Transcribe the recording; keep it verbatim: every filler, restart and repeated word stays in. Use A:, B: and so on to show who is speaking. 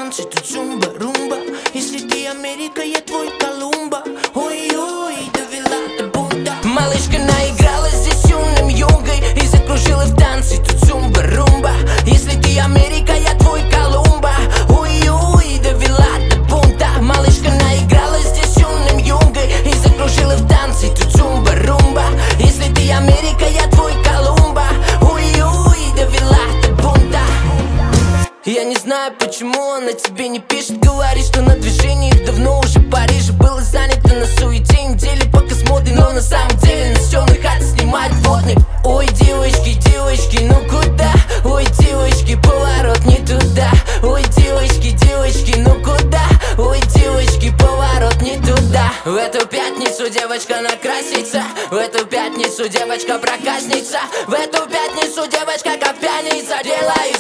A: танцы, тут зумба, румба. Если ты Америка, я твой Колумба. Ой-ой, довела до бунта. Малышка наигралась здесь умным юнгой и закружила в танцы, тут зумба, румба. Если ты Америка, я твой Колумба. Ой-ой, довела до бунта. Малышка наигралась здесь умным юнгой и закружила в танцы, тут зумба, румба. Если ты Америка, я твой Колумба. Ой-ой, довела до бунта. Я не знаю, почему она тебе не пишет. Говорит, что на движениях давно уже в Париже было занято на суете недели, пока смотрит. Но на самом деле на съемных хаты снимает плотник. Ой, девочки, девочки, ну куда? Ой, девочки, поворот не туда. Ой, девочки, девочки, ну куда? Ой, девочки, поворот не туда. В эту пятницу девочка накрасится, в эту пятницу девочка проказница, в эту пятницу девочка как пьяница делает